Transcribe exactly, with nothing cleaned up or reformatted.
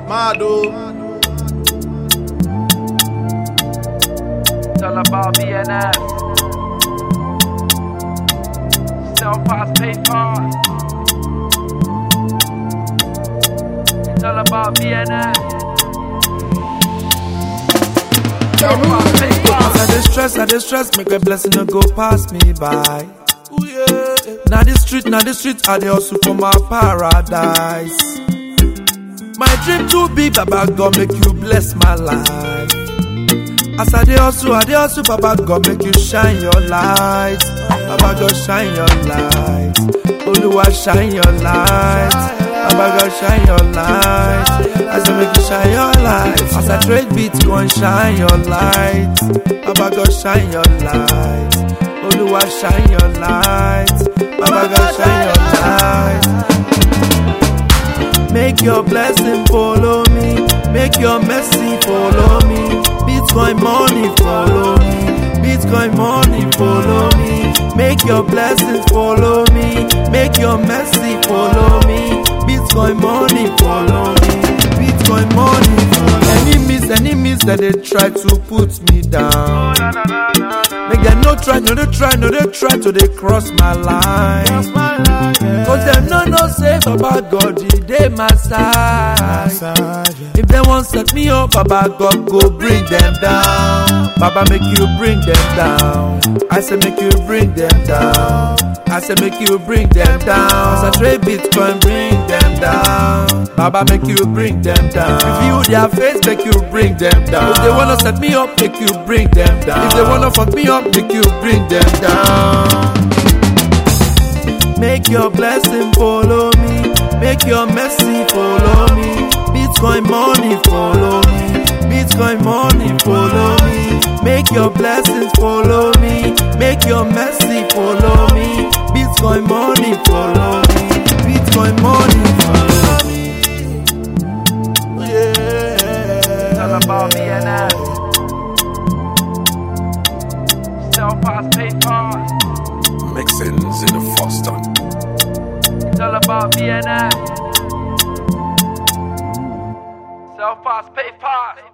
Mado. It's all about B N S. Sell pass, pay pass. It's all about B N S. Sell pass, pay pass. I dey stress, I dey stress, make a blessing no go pass me by. Ooh, yeah. Now the street, now the street, I dey hustle for my paradise. My dream too big, Baba God make you bless my life. As I dey hustle, I dey hustle, Baba God make you shine your light. Baba God shine your light. Oluwa shine your light. Baba God shine your light. As I make you shine your light. As I trade Bitcoin, shine your light. Baba God shine your light. Oluwa shine your light. Baba God shine your light. Make your blessing follow me. Make your mercy follow me. Bitcoin money follow me. Bitcoin money follow me. Make your blessings follow me. Make your mercy follow me. Bitcoin money follow me. Bitcoin money follow me. Enemies, enemies that they try to put me down. Make them no try, no they try, no they try to they cross my line. Cause them no no say Baba God they my side. If they want set me up, Baba God go bring them down. Baba make you bring them down. I say make you bring them down. I say make you bring them down. As I trade Bitcoin, bring them down. Baba make you bring them down. If you their face, make you bring them down. If they wanna set me up, make you bring them down. If they wanna fuck me up, make you bring them down. Make your blessing follow me. Make your mercy follow me. Bitcoin money follow me. Bitcoin money follow me. Make your blessings follow me. Make your mercy follow me. Bitcoin money follow me. Bitcoin money follow me. Yeah. It's all about B N S. Sell pass, pay pass. Mixins in the Foster. It's all about B N S. Sell pass, pay pass.